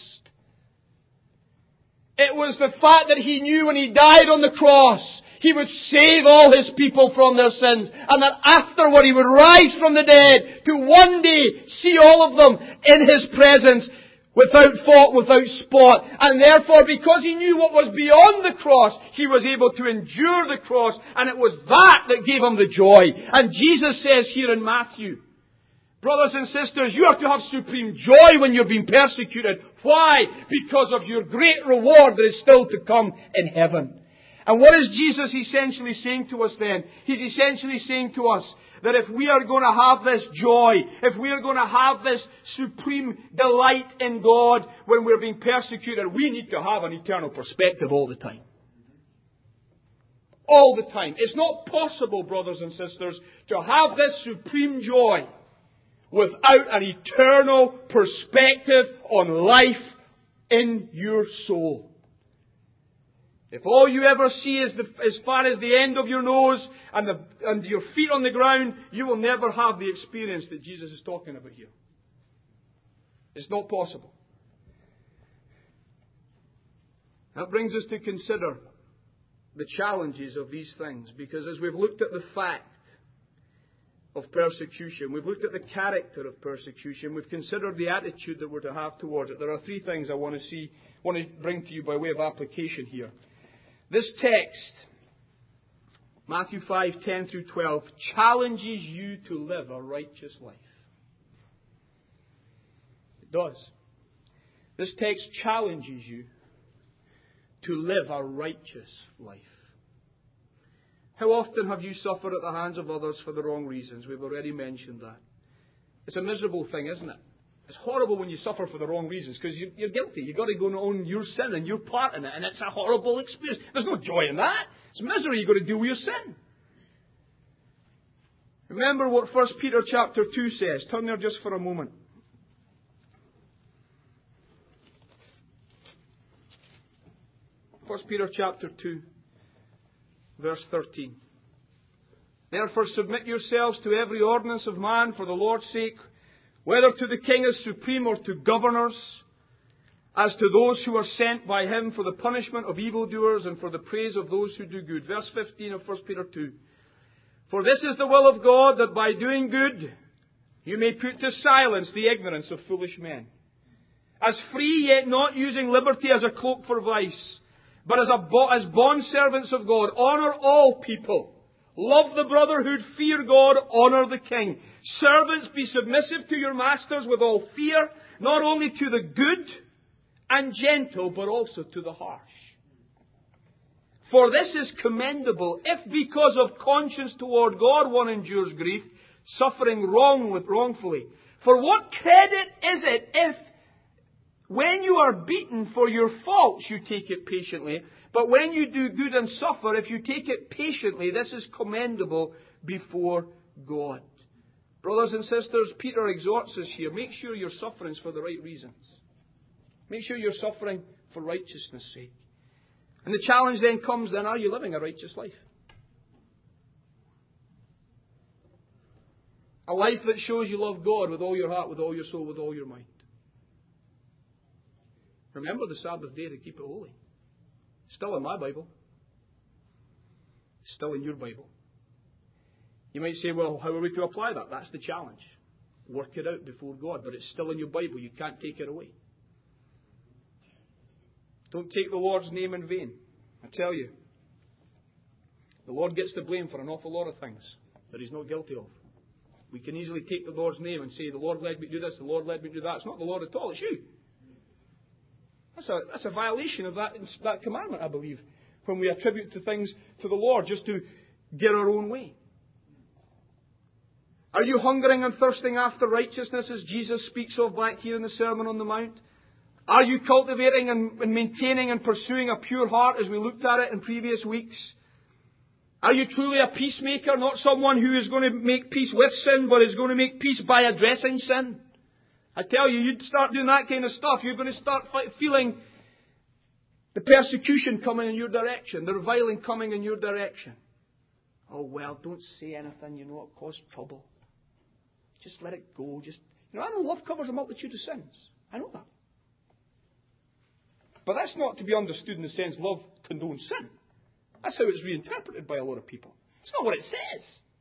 It was the fact that he knew when he died on the cross, he would save all his people from their sins. And that afterward he would rise from the dead to one day see all of them in his presence without fault, without spot. And therefore, because he knew what was beyond the cross, he was able to endure the cross. And it was that that gave him the joy. And Jesus says here in Matthew, brothers and sisters, you are to have supreme joy when you're being persecuted. Why? Because of your great reward that is still to come in heaven. And what is Jesus essentially saying to us then? He's essentially saying to us that if we are going to have this joy, if we are going to have this supreme delight in God when we're being persecuted, we need to have an eternal perspective all the time. All the time. It's not possible, brothers and sisters, to have this supreme joy without an eternal perspective on life in your soul. If all you ever see is the, as far as the end of your nose and, the, and your feet on the ground, you will never have the experience that Jesus is talking about here. It's not possible. That brings us to consider the challenges of these things, because as we've looked at the fact of persecution, we've looked at the character of persecution, we've considered the attitude that we're to have towards it. There are three things I want to see, want to bring to you by way of application here. This text Matthew five, ten through twelve, challenges you to live a righteous life. It does. This text challenges you to live a righteous life. How often have you suffered at the hands of others for the wrong reasons? We've already mentioned that. It's a miserable thing, isn't it? It's horrible when you suffer for the wrong reasons because you're, you're guilty. You've got to go and own your sin and your part in it, and it's a horrible experience. There's no joy in that. It's misery. You've got to deal with your sin. Remember what First Peter chapter two says. Turn there just for a moment. First Peter chapter two, verse thirteen. Therefore submit yourselves to every ordinance of man for the Lord's sake, whether to the king as supreme or to governors, as to those who are sent by him for the punishment of evildoers and for the praise of those who do good. Verse fifteen of First Peter two. For this is the will of God, that by doing good you may put to silence the ignorance of foolish men. As free, yet not using liberty as a cloak for vice, but as, a bo- as bondservants of God, honour all people. Love the brotherhood, fear God, honour the king. Servants, be submissive to your masters with all fear, not only to the good and gentle, but also to the harsh. For this is commendable, if because of conscience toward God one endures grief, suffering wrong with wrongfully. For what credit is it if, when you are beaten for your faults, you take it patiently, but when you do good and suffer, if you take it patiently, this is commendable before God. Brothers and sisters, Peter exhorts us here, make sure your suffering's for the right reasons. Make sure you're suffering for righteousness' sake. And the challenge then comes then, are you living a righteous life? A life that shows you love God with all your heart, with all your soul, with all your mind. Remember the Sabbath day to keep it holy. Still in my Bible. Still in your Bible. You might say, well, how are we to apply that? That's the challenge. Work it out before God. But it's still in your Bible. You can't take it away. Don't take the Lord's name in vain. I tell you, the Lord gets the blame for an awful lot of things that He's not guilty of. We can easily take the Lord's name and say, the Lord led me to do this, the Lord led me to do that. It's not the Lord at all, it's you. That's a, that's a violation of that, that commandment, I believe, when we attribute to things to the Lord just to get our own way. Are you hungering and thirsting after righteousness as Jesus speaks of back here in the Sermon on the Mount? Are you cultivating and, and maintaining and pursuing a pure heart as we looked at it in previous weeks? Are you truly a peacemaker, not someone who is going to make peace with sin, but is going to make peace by addressing sin? I tell you, you start doing that kind of stuff, you're going to start feeling the persecution coming in your direction, the reviling coming in your direction. Oh, well, don't say anything, you know, it'll cause trouble. Just let it go. Just, you know, I know love covers a multitude of sins. I know that. But that's not to be understood in the sense love condones sin. That's how it's reinterpreted by a lot of people. It's not what it says.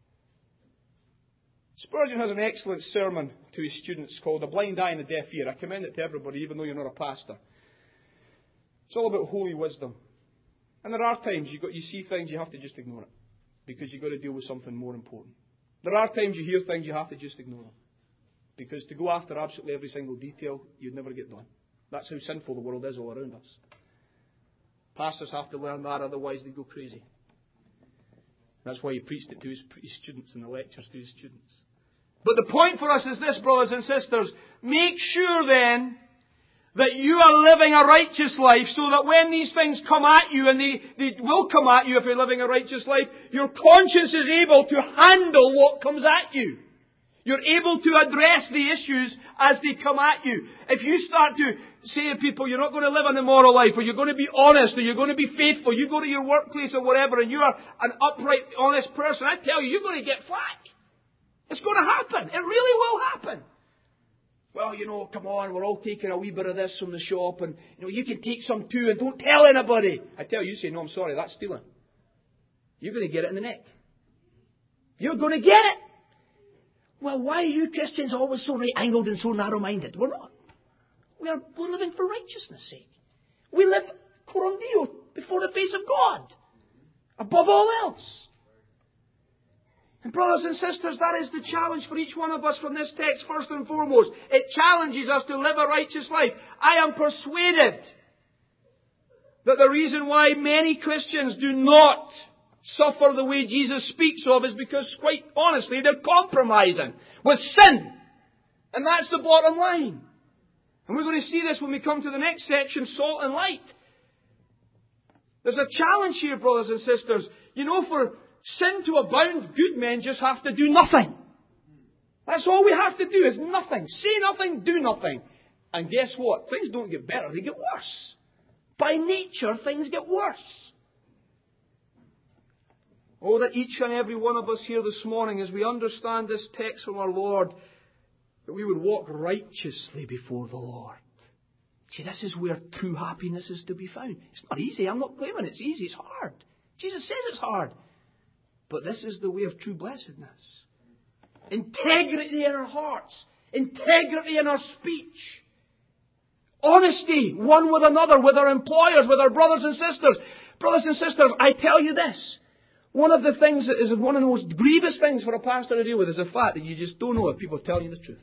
Spurgeon has an excellent sermon to his students called A Blind Eye and a Deaf Ear. I commend it to everybody, even though you're not a pastor. It's all about holy wisdom. And there are times you got you see things, you have to just ignore it. Because you've got to deal with something more important. There are times you hear things, you have to just ignore them. Because to go after absolutely every single detail, you'd never get done. That's how sinful the world is all around us. Pastors have to learn that, otherwise they go crazy. That's why he preached it to his, his students in the lectures to his students. But the point for us is this, brothers and sisters. Make sure then that you are living a righteous life so that when these things come at you, and they, they will come at you if you're living a righteous life, your conscience is able to handle what comes at you. You're able to address the issues as they come at you. If you start to say to people, you're not going to live an immoral life, or you're going to be honest, or you're going to be faithful, you go to your workplace or whatever, and you are an upright, honest person, I tell you, you're going to get flack. It's going to happen. It really will happen. Well, you know, come on, we're all taking a wee bit of this from the shop, and you know, you can take some too, and don't tell anybody. I tell you, you say, no, I'm sorry, that's stealing. You're going to get it in the neck. You're going to get it. Well, why are you Christians always so right-angled and so narrow-minded? We're not. We are, we're living for righteousness' sake. We live coram Deo, before the face of God, above all else. And brothers and sisters, that is the challenge for each one of us from this text, first and foremost. It challenges us to live a righteous life. I am persuaded that the reason why many Christians do not suffer the way Jesus speaks of is because, quite honestly, they're compromising with sin. And that's the bottom line. And we're going to see this when we come to the next section, salt and light. There's a challenge here, brothers and sisters. You know, for sin to abound, good men just have to do nothing. That's all we have to do is nothing. Say nothing, do nothing. And guess what? Things don't get better, they get worse. By nature, things get worse. Oh, that each and every one of us here this morning, as we understand this text from our Lord, that we would walk righteously before the Lord. See, this is where true happiness is to be found. It's not easy. I'm not claiming it's easy. It's hard. Jesus says it's hard. But this is the way of true blessedness. Integrity in our hearts. Integrity in our speech. Honesty one with another, with our employers, with our brothers and sisters. Brothers and sisters, I tell you this. One of the things that is one of the most grievous things for a pastor to deal with is the fact that you just don't know if people are telling you the truth.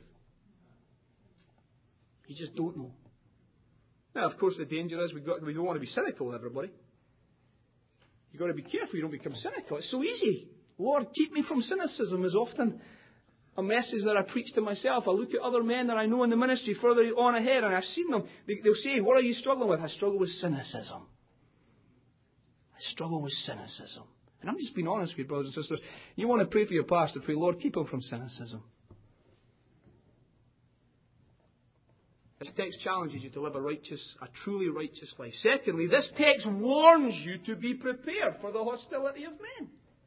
You just don't know. Now, of course, the danger is we got we don't want to be cynical with everybody. You've got to be careful you don't become cynical. It's so easy. Lord, keep me from cynicism is often a message that I preach to myself. I look at other men that I know in the ministry further on ahead, and I've seen them. They, they'll say, what are you struggling with? I struggle with cynicism. I struggle with cynicism. And I'm just being honest with you, brothers and sisters. You want to pray for your pastor, pray, Lord, keep him from cynicism. This text challenges you to live a righteous, a truly righteous life. Secondly, this text warns you to be prepared for the hostility of men.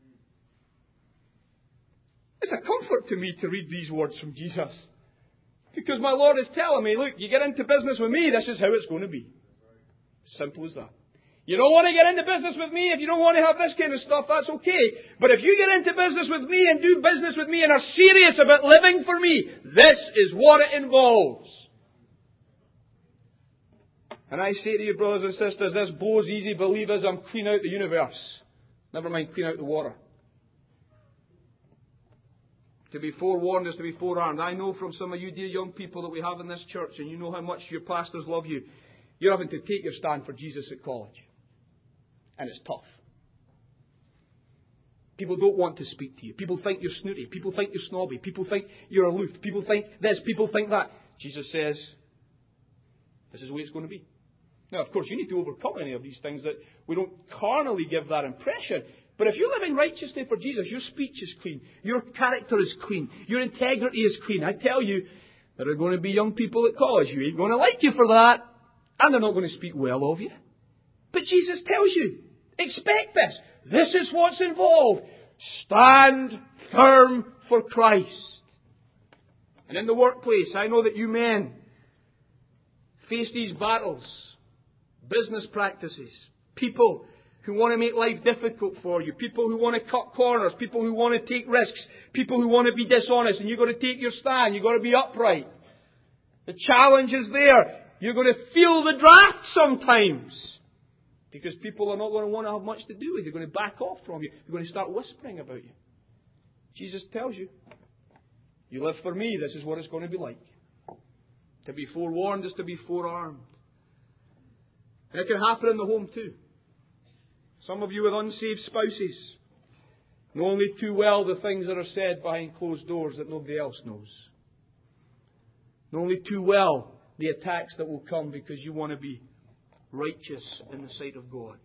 It's a comfort to me to read these words from Jesus. Because my Lord is telling me, look, you get into business with me, this is how it's going to be. Simple as that. You don't want to get into business with me, if you don't want to have this kind of stuff, that's okay. But if you get into business with me and do business with me and are serious about living for me, this is what it involves. And I say to you, brothers and sisters, this blows easy believism clean out the universe. Never mind clean out the water. To be forewarned is to be forearmed. I know from some of you dear young people that we have in this church, and you know how much your pastors love you, you're having to take your stand for Jesus at college. And it's tough. People don't want to speak to you. People think you're snooty. People think you're snobby. People think you're aloof. People think this. People think that. Jesus says, this is the way it's going to be. Now, of course, you need to overcome any of these things that we don't carnally give that impression. But if you're living righteously for Jesus, your speech is clean. Your character is clean. Your integrity is clean. I tell you, there are going to be young people at college who ain't going to like you for that. And they're not going to speak well of you. But Jesus tells you, expect this. This is what's involved. Stand firm for Christ. And in the workplace, I know that you men face these battles. Business practices. People who want to make life difficult for you. People who want to cut corners. People who want to take risks. People who want to be dishonest. And you've got to take your stand. You've got to be upright. The challenge is there. You're going to feel the draft sometimes. Because people are not going to want to have much to do with you. They're going to back off from you. They're going to start whispering about you. Jesus tells you, you live for me, this is what it's going to be like. To be forewarned is to be forearmed. And it can happen in the home too. Some of you with unsaved spouses know only too well the things that are said behind closed doors that nobody else knows. Know only too well the attacks that will come because you want to be righteous in the sight of God.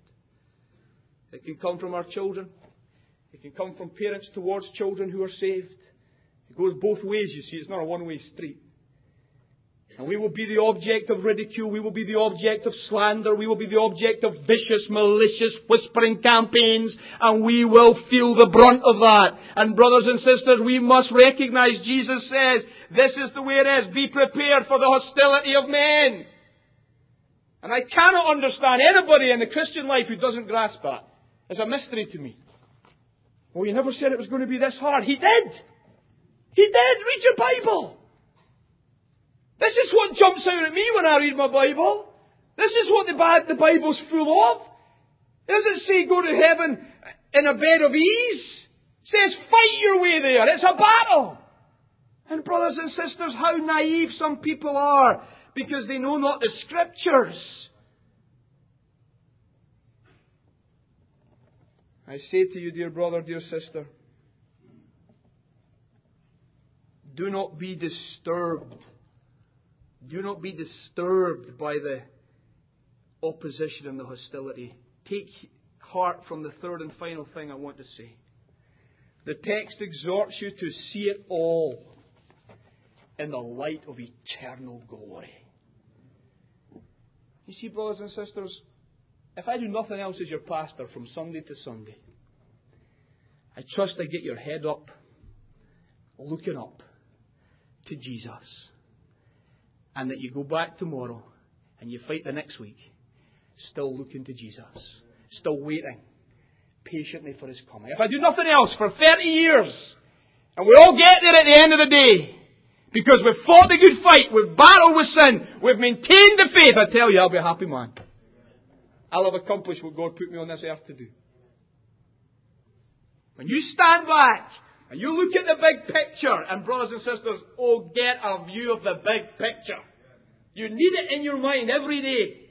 It can come from our children. It can come from parents towards children who are saved. It goes both ways, you see. It's not a one-way street. And we will be the object of ridicule. We will be the object of slander. We will be the object of vicious, malicious, whispering campaigns. And we will feel the brunt of that. And brothers and sisters, we must recognize Jesus says, this is the way it is. Be prepared for the hostility of men. And I cannot understand anybody in the Christian life who doesn't grasp that. It's a mystery to me. Well, you never said it was going to be this hard. He did. He did. Read your Bible. This is what jumps out at me when I read my Bible. This is what the, the Bible's full of. It doesn't say go to heaven in a bed of ease. It It says, fight your way there. It's a battle. And brothers and sisters, how naive some people are because they know not the Scriptures. I say to you, dear brother, dear sister, do not be disturbed. Do not be disturbed by the opposition and the hostility. Take heart from the third and final thing I want to say. The text exhorts you to see it all in the light of eternal glory. You see, brothers and sisters, if I do nothing else as your pastor from Sunday to Sunday, I trust I get your head up, looking up to Jesus, and that you go back tomorrow and you fight the next week, still looking to Jesus, still waiting patiently for His coming. If I do nothing else for thirty years, and we all get there at the end of the day, because we've fought the good fight, we've battled with sin, we've maintained the faith, I tell you, I'll be a happy man. I'll have accomplished what God put me on this earth to do. When you stand back and you look at the big picture, and brothers and sisters, oh, get a view of the big picture. You need it in your mind every day.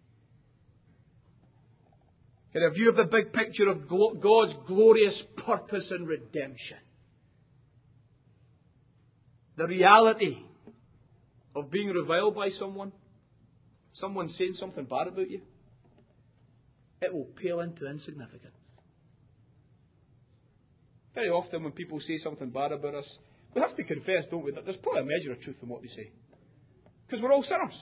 Get a view of the big picture of God's glorious purpose and redemption. The reality of being reviled by someone, someone saying something bad about you, it will pale into insignificance. Very often when people say something bad about us, we have to confess, don't we, that there's probably a measure of truth in what they say. Because we're all sinners.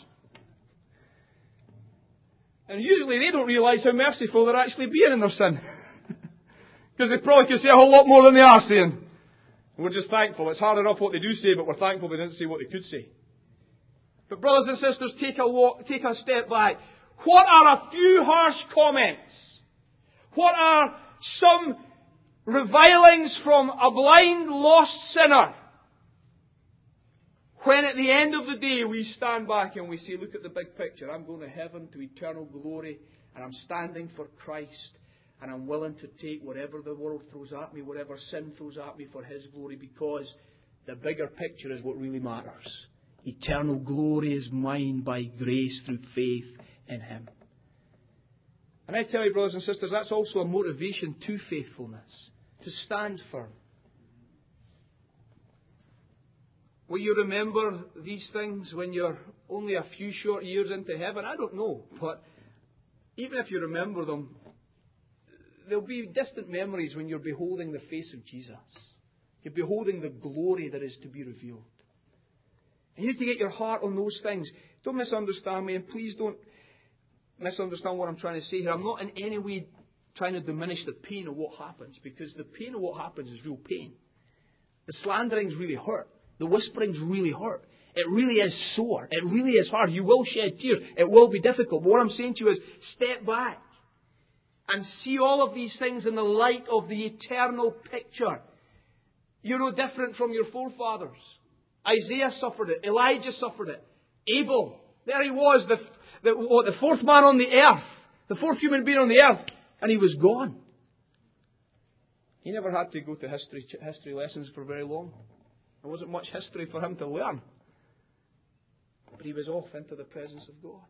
And usually they don't realise how merciful they're actually being in their sin. Because they probably can say a whole lot more than they are saying. And we're just thankful. It's hard enough what they do say, but we're thankful they didn't say what they could say. But brothers and sisters, take a walk, take a step back. What are a few harsh comments? What are some revilings from a blind, lost sinner? When at the end of the day we stand back and we say, look at the big picture. I'm going to heaven, to eternal glory, and I'm standing for Christ, and I'm willing to take whatever the world throws at me, whatever sin throws at me for His glory, because the bigger picture is what really matters. Eternal glory is mine by grace through faith in Him. And I tell you, brothers and sisters, that's also a motivation to faithfulness, to stand firm. Will you remember these things when you're only a few short years into heaven? I don't know. But even if you remember them, there'll be distant memories when you're beholding the face of Jesus. You're beholding the glory that is to be revealed. And you need to get your heart on those things. Don't misunderstand me, and please don't misunderstand what I'm trying to say here. I'm not in any way trying to diminish the pain of what happens, because the pain of what happens is real pain. The slanderings really hurt. The whisperings really hurt. It really is sore. It really is hard. You will shed tears. It will be difficult. But what I'm saying to you is, step back and see all of these things in the light of the eternal picture. You're no different from your forefathers. Isaiah suffered it. Elijah suffered it. Abel, there he was, the, the, what, the fourth man on the earth. The fourth human being on the earth. And he was gone. He never had to go to history, history lessons for very long. There wasn't much history for him to learn. But he was off into the presence of God.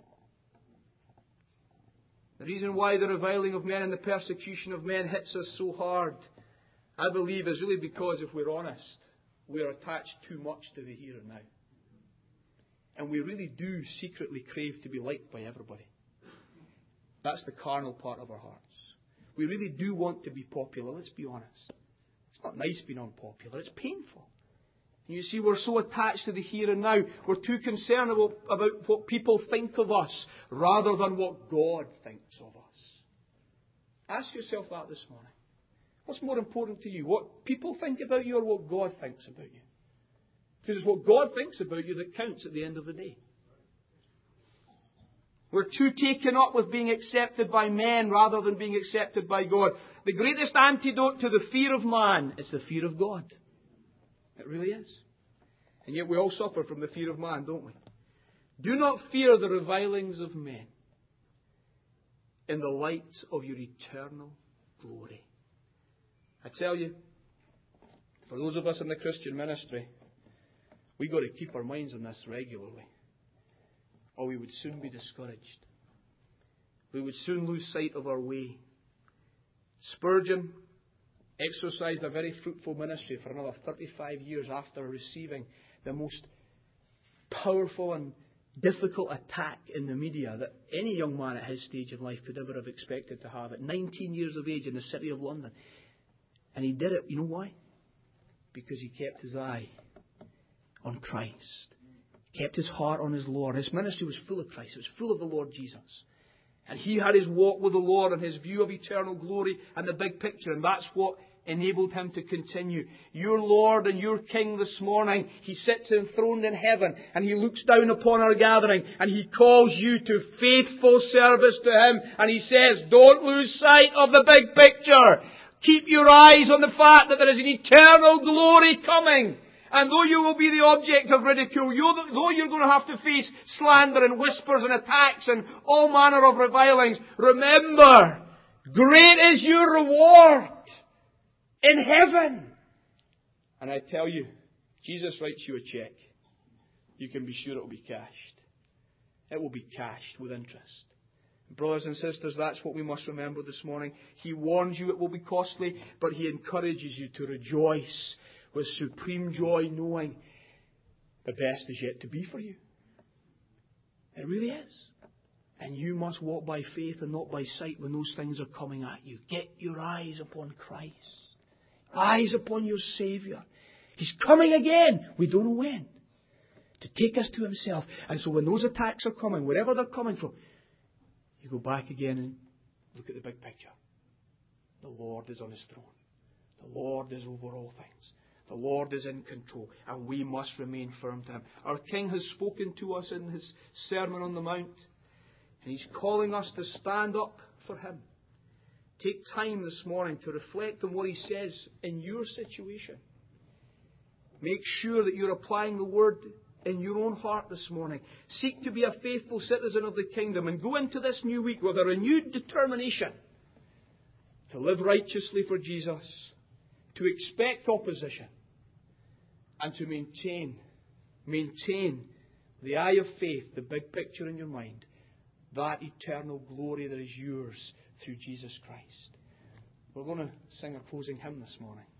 The reason why the reviling of men and the persecution of men hits us so hard, I believe, is really because, if we're honest, we're attached too much to the here and now. And we really do secretly crave to be liked by everybody. That's the carnal part of our hearts. We really do want to be popular, let's be honest. It's not nice being unpopular, it's painful. And you see, we're so attached to the here and now, we're too concerned about, about what people think of us rather than what God thinks of us. Ask yourself that this morning. What's more important to you? What people think about you or what God thinks about you? Because it's what God thinks about you that counts at the end of the day. We're too taken up with being accepted by men rather than being accepted by God. The greatest antidote to the fear of man is the fear of God. It really is. And yet we all suffer from the fear of man, don't we? Do not fear the revilings of men in the light of your eternal glory. I tell you, for those of us in the Christian ministry, we've got to keep our minds on this regularly, or we would soon be discouraged. We would soon lose sight of our way. Spurgeon exercised a very fruitful ministry for another thirty-five years after receiving the most powerful and difficult attack in the media that any young man at his stage in life could ever have expected to have at nineteen years of age in the city of London. And he did it, you know why? Because he kept his eye on Christ. He kept his heart on his Lord. His ministry was full of Christ. It was full of the Lord Jesus. And he had his walk with the Lord and his view of eternal glory and the big picture. And that's what enabled him to continue. Your Lord and your King this morning, He sits enthroned in heaven and He looks down upon our gathering and He calls you to faithful service to Him. And He says, don't lose sight of the big picture. Keep your eyes on the fact that there is an eternal glory coming. And though you will be the object of ridicule, though you're going to have to face slander and whispers and attacks and all manner of revilings, remember, great is your reward in heaven. And I tell you, Jesus writes you a check. You can be sure it will be cashed. It will be cashed with interest. Brothers and sisters, that's what we must remember this morning. He warns you it will be costly, but He encourages you to rejoice with supreme joy, knowing the best is yet to be for you. It really is. And you must walk by faith and not by sight when those things are coming at you. Get your eyes upon Christ. Eyes upon your Saviour. He's coming again. We don't know when. To take us to Himself. And so when those attacks are coming, wherever they're coming from, you go back again and look at the big picture. The Lord is on His throne. The Lord is over all things. The Lord is in control, and we must remain firm to Him. Our King has spoken to us in His Sermon on the Mount, and He's calling us to stand up for Him. Take time this morning to reflect on what He says in your situation. Make sure that you're applying the Word in your own heart this morning. Seek to be a faithful citizen of the kingdom, and go into this new week with a renewed determination to live righteously for Jesus, to expect opposition, and to maintain, maintain the eye of faith, the big picture in your mind, that eternal glory that is yours through Jesus Christ. We're going to sing a closing hymn this morning.